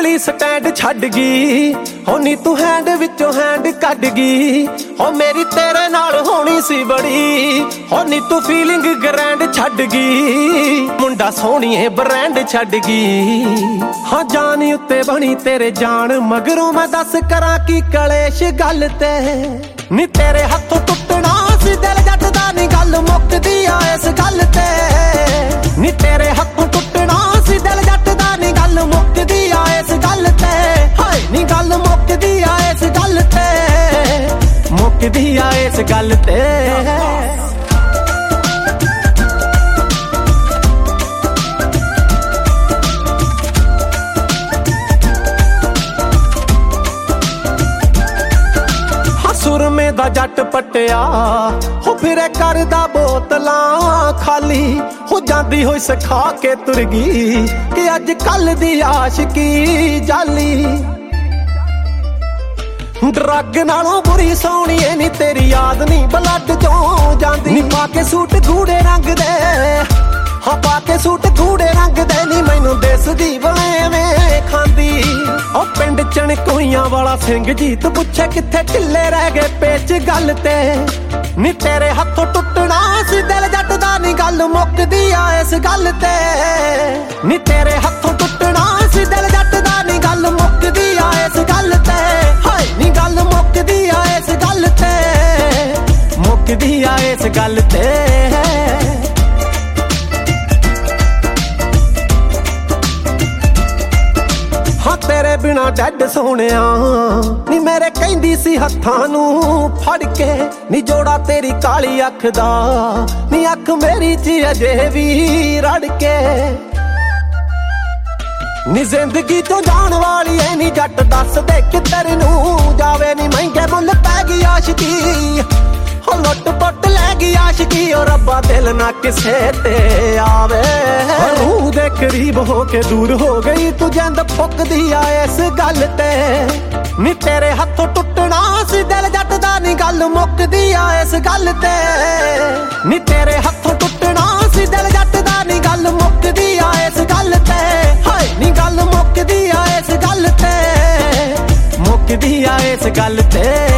ਕੁੜੀ ਸਟੈਂਡ ਛੱਡ ਗਈ ਹੋ ਨੀ ਤੂੰ ਹੈਂਡ ਵਿੱਚੋਂ ਹੈਂਡ ਕੱਢ ਗਈ ਹੋ ਮੇਰੀ ਤੇਰੇ ਨਾਲ ਹੋਣੀ ਸੀ ਬੜੀ ਹੋ ਨੀ ਤੂੰ ਫੀਲਿੰਗ ਗ੍ਰੈਂਡ ਛੱਡ ਗਈ ਮੁੰਡਾ ਸੋਹਣੀਏ ਬ੍ਰਾਂਡ ਛੱਡ ਗਈ ਹਾਂ ਜਾਨ ਉੱਤੇ ਬਣੀ ਤੇਰੇ ਜਾਨ ਮਗਰੋਂ ਮੈਂ ਦੱਸ ਕਰਾਂ ਕੀ ਕਲੇਸ਼ ਗੱਲ ਤੇ ਨੀ ਤੇਰੇ ਹੱਥੋਂ ਟੁੱਟਣਾ ਸੀ ਦਿਲ ਜੱਟ ਦਾ ਨੀ ਗੱਲ ਮੁੱਕਦੀ ਆ ਇਸ ਗੱਲ ਤੇ ਨੀ ਤੇਰੇ ਹੱਥੋਂ ਟੁੱਟਣਾ ਸੀ ਦਿਲ ਜੱਟ ਦਾ ਨੀ ਗੱਲ ਮੁੱਕਦੀ ਆ ਇਸ ਗੱਲ ਤੇ ਹਾਏ ਨੀ ਗੱਲ ਮੁੱਕਦੀ ਆ ਇਸ ਗੱਲ ਤੇ ਮੁੱਕਦੀ ਆ ਇਸ ਗੱਲ ਤੇ ਸੁਰਮੇ ਦਾ ਜੱਟ ਪਟਿਆ ਹੋ ਫਿਰੇ ਕਰਦਾ ਬੋਤਲਾਂ ਖਾਲੀ ਹੋ ਜਾਂਦੀ ਹੋਈ ਸਿਖਾ ਕੇ ਤੁਰ ਗਈ ਕਿ ਅੱਜ ਕੱਲ ਦੀ ਆਸ਼ਕੀ ਜਾਲੀ ਡਰੱਗ ਨਾਲੋਂ ਬੁਰੀ ਸੋਹਣੀਏ ਨੀ ਤੇਰੀ ਯਾਦ ਨੀ ਬਲੱਡ ਚੋਂ ਜਾਂਦੀ ਨੀ ਪਾ ਕੇ ਸੂਟ ਗੂੜੇ ਰੰਗ ਦੇ ਹਾਂ ਪਾ ਕੇ ਸੂਟ ਗੂੜੇ ਰੰਗ ਦੇ ਨੀ ਮੈਨੂੰ ਦਿਸਦੀ ਬਲੇਵੇਂ ਖਾਂਦੀ ਉਹ ਪਿੰਡ ਚਣਕੋਈਆਂ ਵਾਲਾ ਸਿੰਘ ਜੀਤ ਪੁੱਛੇ ਕਿੱਥੇ ਢਿੱਲੇ ਰਹਿ ਗਏ ਪੇਚ ਗੱਲ ਤੇ ਨੀ ਤੇਰੇ ਹੱਥੋਂ ਟੁੱਟਣਾ ਸੀ ਦਿਲ ਜੱਟ ਦਾ ਨੀ ਗੱਲ ਮੁੱਕਦੀ ਆ ਇਸ ਗੱਲ ਤੇ ਨੀ ਤੇਰੇ ਹੱਥੋਂ ਟੁੱਟਣਾ ਸੀ ਦਿਲ ਜੱਟ ਦਾ ਨੀ ਗੱਲ ਮੁੱਕਦੀ ਆ ਇਸ ਗੱਲ ਤੇ ਹਾਏ ਨੀ ਗੱਲ ਮੁੱਕਦੀ ਆ ਇਸ ਗੱਲ ਤੇ ਮੁੱਕਦੀ ਆ ਇਸ ਗੱਲ ਤੇ ਤੇਰੇ ਬਿਨਾ ਡੈਡ ਸੋਹਣਿਆ ਨੀ ਮੇਰੇ ਕਹਿੰਦੀ ਸੀ ਹੱਥਾਂ ਨੂੰ ਫੜ ਕੇ ਨੀ ਜੋੜਾ ਤੇਰੀ ਕਾਲੀ ਅੱਖ ਦਾ ਨੀ ਅੱਖ ਮੇਰੀ ਚ ਅਜੇ ਵੀ ਰੜ ਕੇ ਨੀ ਜ਼ਿੰਦਗੀ ਤੋਂ ਜਾਣ ਵਾਲੀ ਐ ਨੀ ਜੱਟ ਦੱਸ ਦੇ ਕਿੱਧਰ ਨੂੰ ਜਾਵੇ ਨੀ ਮਹਿੰਗੇ ਮੁੱਲ ਪੈ ਗਈ ਆਸ਼ਕੀ ਹੋ ਲੁੱਟ ਪੁੱਟ ਲੈ ਗਈ ਆਸ਼ਕੀ ਓ ਰੱਬਾ ਦਿਲ ਨਾ ਕਿਸੇ ਤੇ ਆਵੇ ਰੂਹ ਦੇ ਕਰੀਬ ਹੋ ਕੇ ਦੂਰ ਹੋ ਗਈ ਤੂੰ ਜਿੰਦ ਫੁੱਕਦੀ ਆ ਇਸ ਗੱਲ ਤੇ ਨੀ ਤੇਰੇ ਹੱਥੋਂ ਟੁੱਟਣਾ ਸੀ ਦਿਲ ਜੱਟ ਦਾ ਨੀ ਗੱਲ ਮੁੱਕਦੀ ਆ ਇਸ ਗੱਲ ਤੇ ਨੀ ਤੇਰੇ ਹੱਥੋਂ ਟੁੱਟਣਾ ਸੀ ਦਿਲ ਜੱਟ ਦਾ ਨੀ ਗੱਲ ਮੁੱਕਦੀ ਆ ਇਸ ਗੱਲ ਤੇ ਹਾਏ ਨੀ ਗੱਲ ਮੁੱਕਦੀ ਆ ਇਸ ਗੱਲ ਤੇ ਮੁੱਕਦੀ ਆ ਇਸ ਗੱਲ ਤੇ